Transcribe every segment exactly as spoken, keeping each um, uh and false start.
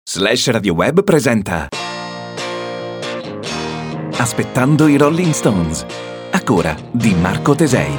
Slash Radio Web presenta Aspettando i Rolling Stones, a cura di Marco Tesei.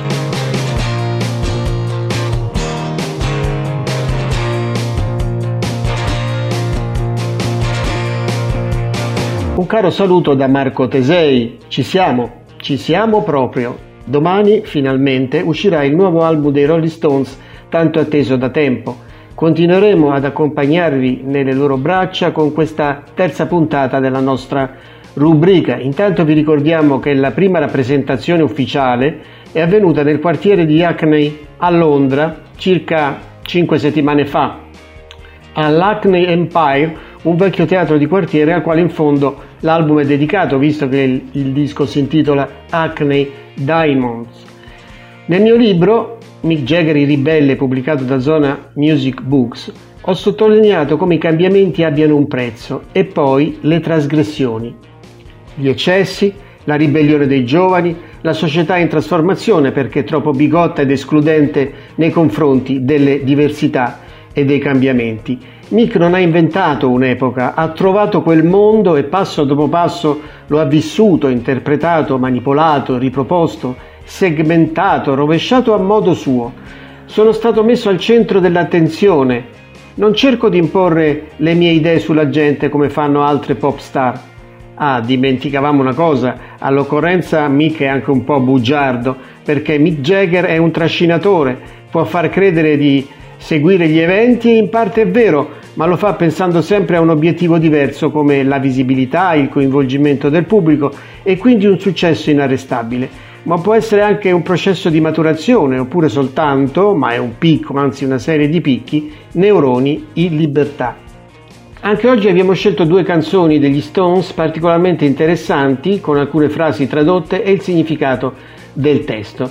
Un caro saluto da Marco Tesei. Ci siamo, ci siamo proprio. Domani finalmente uscirà il nuovo album dei Rolling Stones, tanto atteso da tempo. Continueremo ad accompagnarvi nelle loro braccia con questa terza puntata della nostra rubrica. Intanto vi ricordiamo che la prima rappresentazione ufficiale è avvenuta nel quartiere di Hackney a Londra circa cinque settimane fa, all'Hackney Empire, un vecchio teatro di quartiere al quale in fondo l'album è dedicato, visto che il, il disco si intitola Hackney Diamonds. Nel mio libro Mick Jagger il ribelle, pubblicato da Zona Music Books, ho sottolineato come i cambiamenti abbiano un prezzo e poi le trasgressioni, gli eccessi, la ribellione dei giovani, la società in trasformazione perché troppo bigotta ed escludente nei confronti delle diversità e dei cambiamenti. Mick non ha inventato un'epoca, ha trovato quel mondo e passo dopo passo lo ha vissuto, interpretato, manipolato, riproposto, segmentato, rovesciato a modo suo. Sono stato messo al centro dell'attenzione. Non cerco di imporre le mie idee sulla gente come fanno altre pop star. Ah, dimenticavamo una cosa, all'occorrenza Mick è anche un po' bugiardo, perché Mick Jagger è un trascinatore, può far credere di seguire gli eventi e in parte è vero, ma lo fa pensando sempre a un obiettivo diverso come la visibilità, il coinvolgimento del pubblico e quindi un successo inarrestabile. Ma può essere anche un processo di maturazione oppure soltanto, ma è un picco, anzi una serie di picchi, neuroni in libertà. Anche oggi abbiamo scelto due canzoni degli Stones particolarmente interessanti, con alcune frasi tradotte e il significato del testo.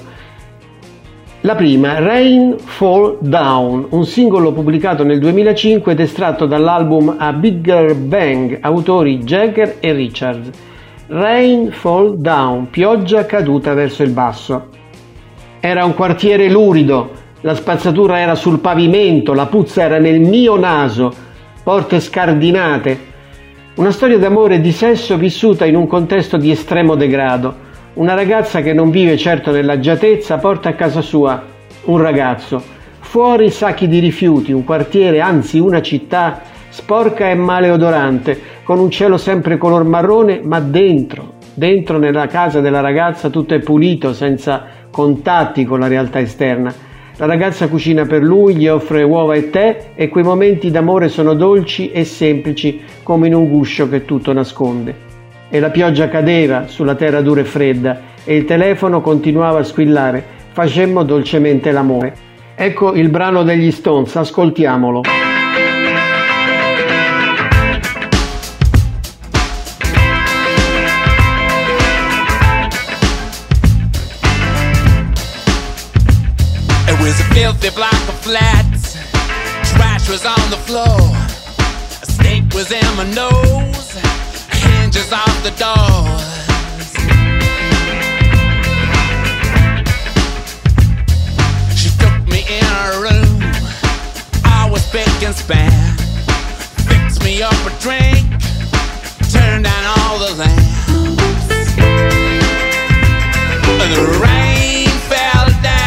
La prima, Rain Fall Down, un singolo pubblicato nel duemilacinque ed estratto dall'album A Bigger Bang, autori Jagger e Richards. Rain Fall Down, pioggia caduta verso il basso. Era un quartiere lurido, la spazzatura era sul pavimento, la puzza era nel mio naso, porte scardinate. Una storia d'amore e di sesso vissuta in un contesto di estremo degrado. Una ragazza che non vive certo nell'agiatezza porta a casa sua un ragazzo. Fuori sacchi di rifiuti, un quartiere, anzi una città sporca e maleodorante, con un cielo sempre color marrone, ma dentro, dentro nella casa della ragazza tutto è pulito, senza contatti con la realtà esterna. La ragazza cucina per lui, gli offre uova e tè e quei momenti d'amore sono dolci e semplici come in un guscio che tutto nasconde. E la pioggia cadeva sulla terra dura e fredda e il telefono continuava a squillare. Facemmo dolcemente l'amore. Ecco il brano degli Stones, ascoltiamolo. Filthy block of flats, trash was on the floor, a snake was in my nose, hinges off the doors. She took me in her room, I was big and span, fixed me up a drink, turned down all the lamps, and the rain fell down.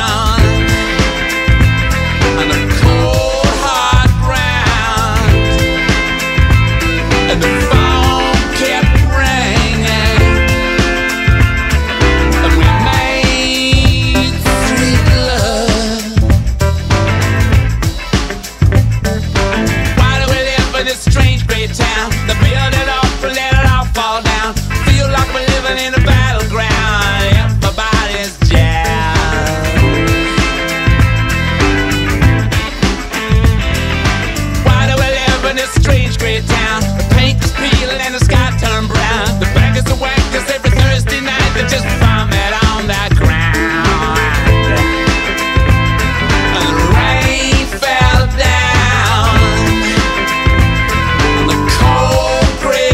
And the phone kept ringing, and we made sweet love. Why do we live in this strange great town? They build it up and let it all fall down. Feel like we're living in a battleground. Everybody's jammed. Why do we live in this strange great town? And the sky turned brown. The beggars are whack, cause every Thursday night they just vomit on that ground. And the rain fell down on the cold gray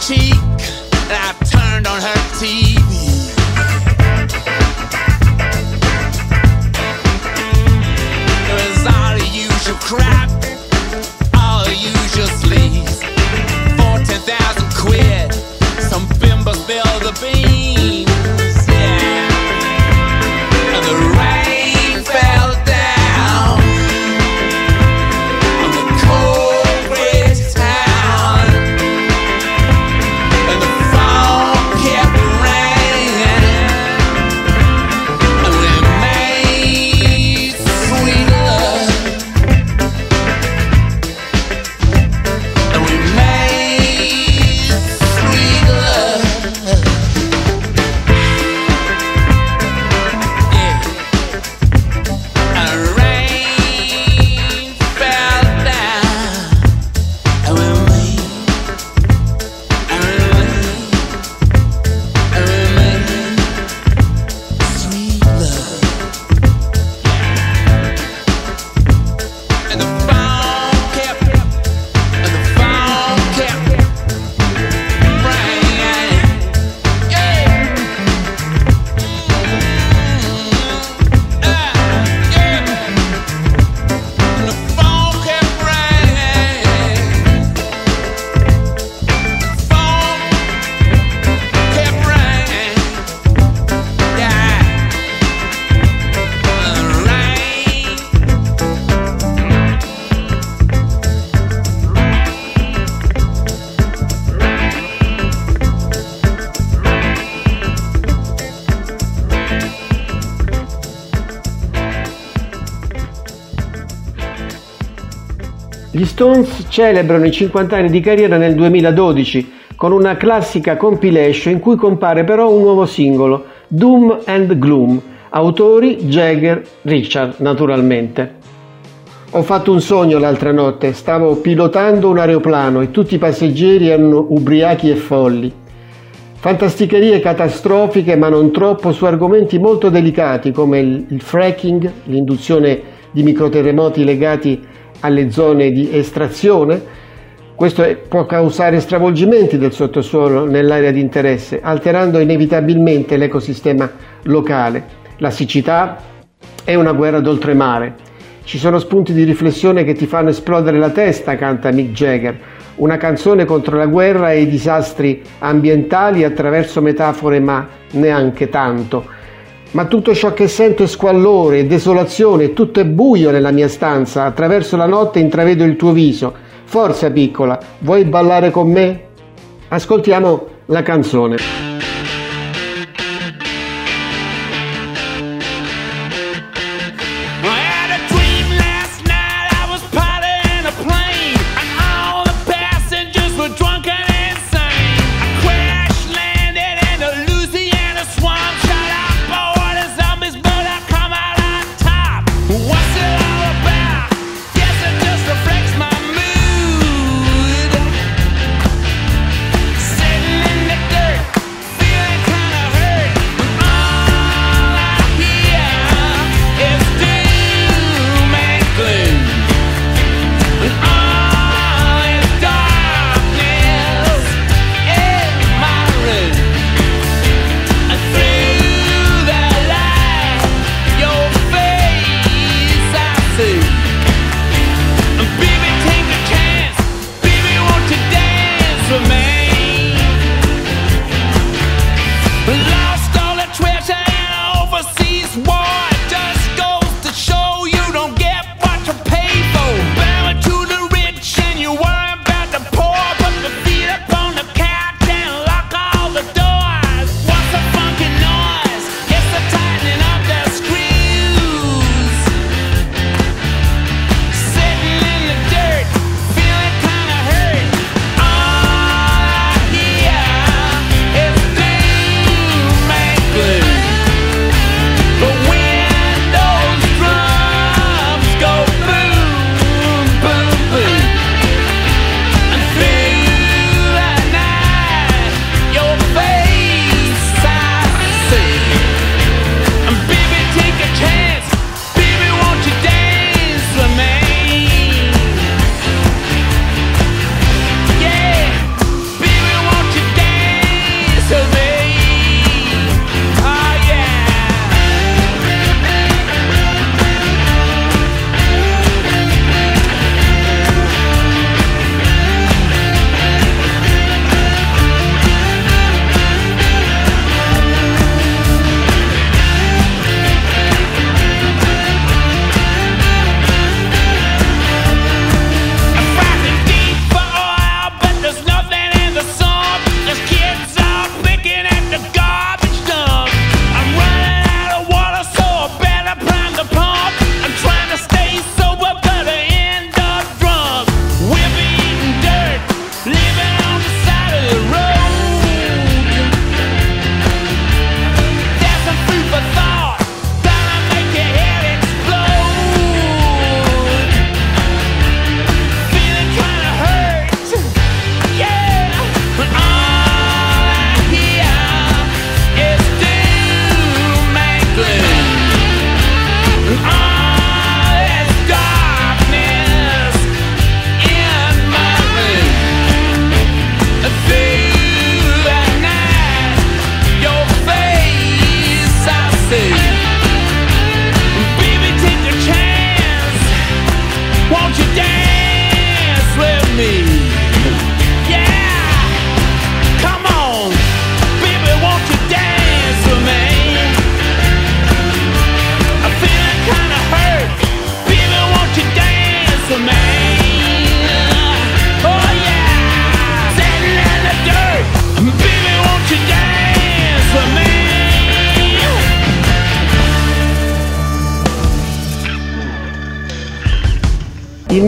cheek, and I turned on her T V. It was all the usual crap, all the usual sleaze. Fourteen thousand quid, some bimbo spilled the beans. Yeah, and the rain fell down on the cold gray town, and the phone kept ringing, and we made sweet love, and we made sweet love. Yeah, and rain fell down, and we made, and we made, and we made sweet love. And the phone kept, and the phone kept ringing. Yeah. Mm, ah, yeah. And the phone kept ringing. The phone kept ringing. Yeah. And the rain. Gli Stones celebrano i cinquanta anni di carriera nel duemiladodici con una classica compilation in cui compare però un nuovo singolo, Doom and Gloom, autori Jagger, Richard naturalmente. Ho fatto un sogno l'altra notte, stavo pilotando un aeroplano e tutti i passeggeri erano ubriachi e folli. Fantasticherie catastrofiche ma non troppo su argomenti molto delicati come il, il fracking, l'induzione di microterremoti legati alle zone di estrazione. Questo è- può causare stravolgimenti del sottosuolo nell'area di interesse, alterando inevitabilmente l'ecosistema locale. La siccità è una guerra d'oltremare. Ci sono spunti di riflessione che ti fanno esplodere la testa, canta Mick Jagger, una canzone contro la guerra e i disastri ambientali attraverso metafore ma neanche tanto. Ma tutto ciò che sento è squallore e desolazione, tutto è buio nella mia stanza, attraverso la notte intravedo il tuo viso. Forza piccola, vuoi ballare con me? Ascoltiamo la canzone. I had a dream last night, I was piloting a plane, and all the passengers were drunk and insane. I crash landed in the Louisiana swamp, shot out board and zombies, but I come out on top. What's it all about? Guess it just reflects my mood. Sitting in the dirt,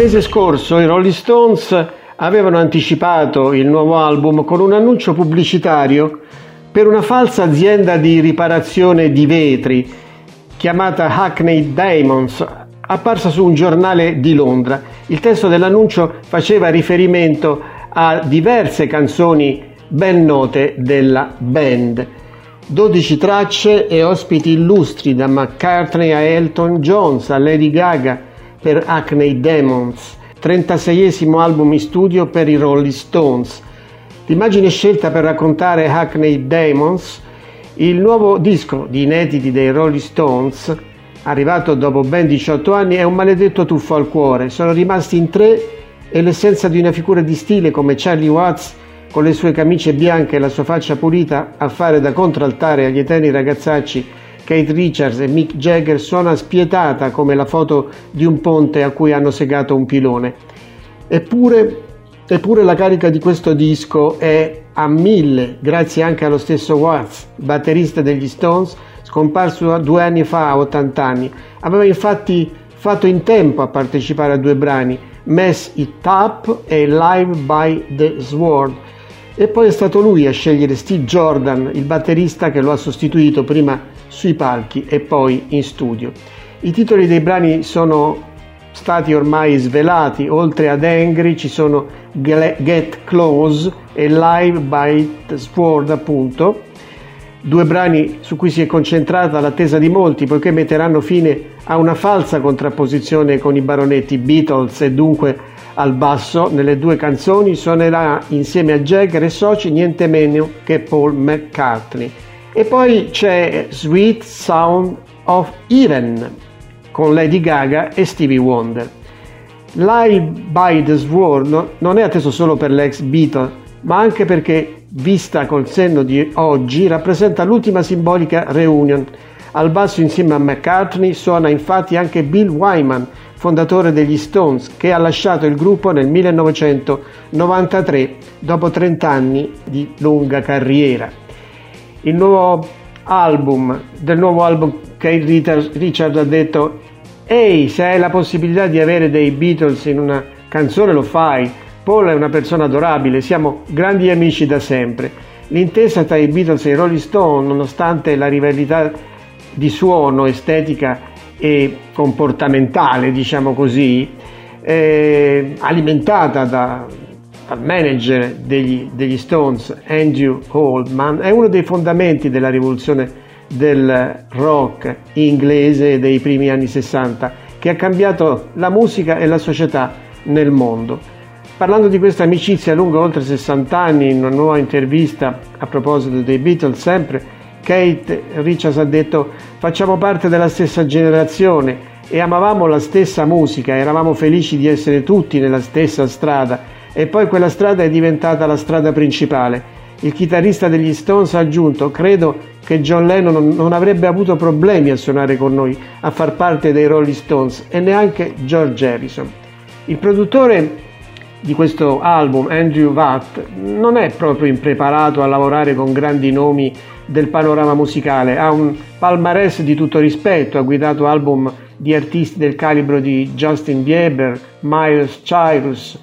mese scorso i Rolling Stones avevano anticipato il nuovo album con un annuncio pubblicitario per una falsa azienda di riparazione di vetri chiamata Hackney Diamonds, apparsa su un giornale di Londra. Il testo dell'annuncio faceva riferimento a diverse canzoni ben note della band. dodici tracce e ospiti illustri, da McCartney a Elton John a Lady Gaga per Hackney Diamonds, trentaseiesimo album in studio per i Rolling Stones. L'immagine scelta per raccontare Hackney Diamonds, il nuovo disco di inediti dei Rolling Stones, arrivato dopo ben diciotto anni, è un maledetto tuffo al cuore. Sono rimasti in tre e l'essenza di una figura di stile come Charlie Watts, con le sue camicie bianche e la sua faccia pulita, a fare da contraltare agli eterni ragazzacci Keith Richards e Mick Jagger, suona spietata come la foto di un ponte a cui hanno segato un pilone. Eppure, eppure la carica di questo disco è a mille, grazie anche allo stesso Watts, batterista degli Stones, scomparso due anni fa a ottanta anni. Aveva infatti fatto in tempo a partecipare a due brani, Mess It Up e Live by the Sword. E poi è stato lui a scegliere Steve Jordan, il batterista che lo ha sostituito prima sui palchi e poi in studio. I titoli dei brani sono stati ormai svelati. Oltre ad Angry ci sono Get Close e Live by the Sword, appunto, due brani su cui si è concentrata l'attesa di molti, poiché metteranno fine a una falsa contrapposizione con i baronetti Beatles, e dunque al basso nelle due canzoni suonerà insieme a Jagger e soci niente meno che Paul McCartney. E poi c'è Sweet Sound of Heaven con Lady Gaga e Stevie Wonder. Live by the Sword non è atteso solo per l'ex Beatle, ma anche perché, vista col senno di oggi, rappresenta l'ultima simbolica reunion. Al basso insieme a McCartney suona infatti anche Bill Wyman, fondatore degli Stones, che ha lasciato il gruppo nel millenovecentonovantatré dopo trenta anni di lunga carriera. Il nuovo album, del nuovo album, Keith Richards ha detto: «Ehi, se hai la possibilità di avere dei Beatles in una canzone lo fai. Paul è una persona adorabile, siamo grandi amici da sempre». L'intesa tra i Beatles e i Rolling Stone, nonostante la rivalità di suono, estetica e comportamentale, diciamo così, eh, alimentata da, dal manager degli, degli Stones, Andrew Oldman, è uno dei fondamenti della rivoluzione del rock inglese dei primi anni sessanta, che ha cambiato la musica e la società nel mondo. Parlando di questa amicizia lunga oltre sessanta anni, in una nuova intervista a proposito dei Beatles sempre, Keith Richards ha detto: «Facciamo parte della stessa generazione e amavamo la stessa musica, eravamo felici di essere tutti nella stessa strada, e poi quella strada è diventata la strada principale». Il chitarrista degli Stones ha aggiunto: «Credo che John Lennon non avrebbe avuto problemi a suonare con noi, a far parte dei Rolling Stones, e neanche George Harrison». Il produttore di questo album, Andrew Watt, non è proprio impreparato a lavorare con grandi nomi del panorama musicale. Ha un palmarès di tutto rispetto, ha guidato album di artisti del calibro di Justin Bieber, Miles Cyrus,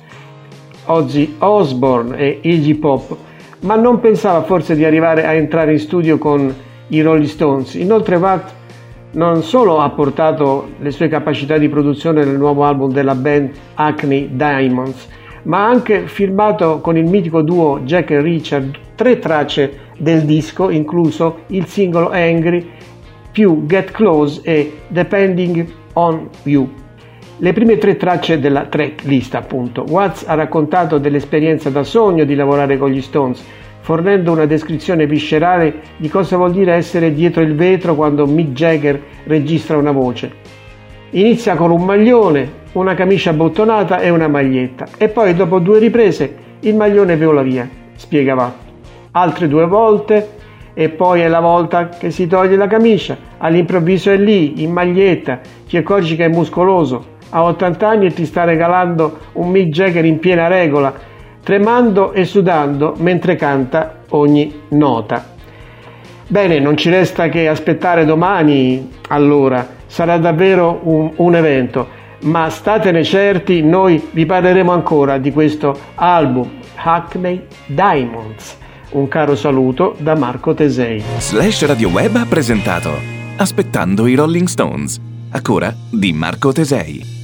Ozzy Osbourne e Iggy Pop, ma non pensava forse di arrivare a entrare in studio con i Rolling Stones. Inoltre Watt non solo ha portato le sue capacità di produzione nel nuovo album della band Hackney Diamonds, ma ha anche filmato con il mitico duo Jack e Richard tre tracce del disco, incluso il singolo Angry, più Get Close e Depending on You. Le prime tre tracce della tracklist, appunto. Watts ha raccontato dell'esperienza da sogno di lavorare con gli Stones, fornendo una descrizione viscerale di cosa vuol dire essere dietro il vetro quando Mick Jagger registra una voce. Inizia con un maglione, una camicia bottonata e una maglietta, e poi dopo due riprese il maglione vola via, spiega Watt. Altre due volte e poi è la volta che si toglie la camicia, all'improvviso è lì, in maglietta, ti accorgi che è muscoloso, ha ottanta anni e ti sta regalando un Mick Jagger in piena regola, tremando e sudando mentre canta ogni nota. Bene, non ci resta che aspettare domani, allora, sarà davvero un, un evento. ma statene certi, noi vi parleremo ancora di questo album Hackney Diamonds. Un caro saluto da Marco Tesei. Slash Radio Web ha presentato Aspettando i Rolling Stones, a cura di Marco Tesei.